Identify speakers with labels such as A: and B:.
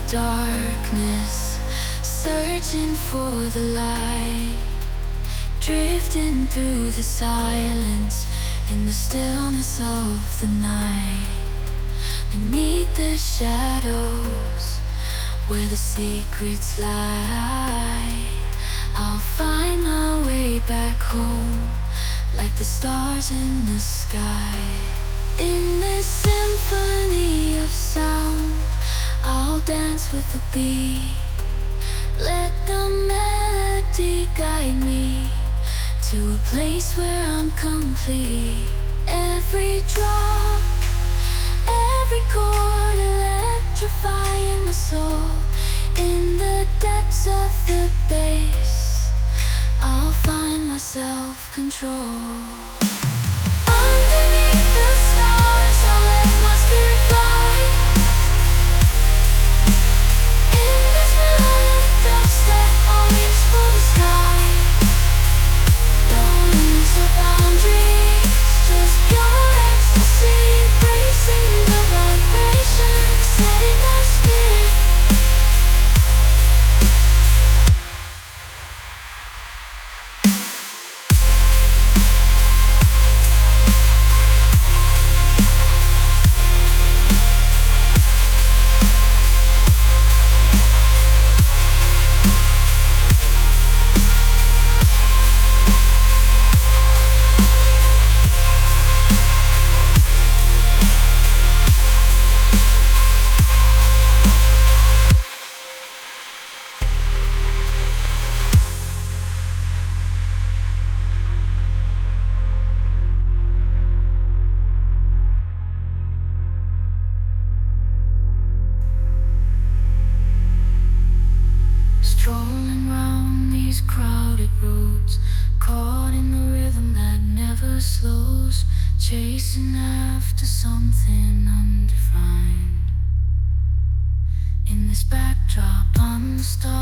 A: darkness, searching for the light, drifting through the silence in the stillness of the night. Beneath the shadows where the secrets lie, I'll find my way back home like the stars in the sky. In this symphony of sound, I'll dance with the beat. Let the melody guide me to a place where I'm complete. Every drop, every chord electrifying my soul. In the depths of the bass, I'll find my self-control. Underneath the stars, I'll let my spirit fly. In this melodic dubstep, I'll reach for the sky. No limits or boundaries, just pure ecstasy, embracing the vibration, setting my spirit. Strolling round these crowded roads, caught in the rhythm that never slows, chasing after something undefined. In this backdrop, I'm the star.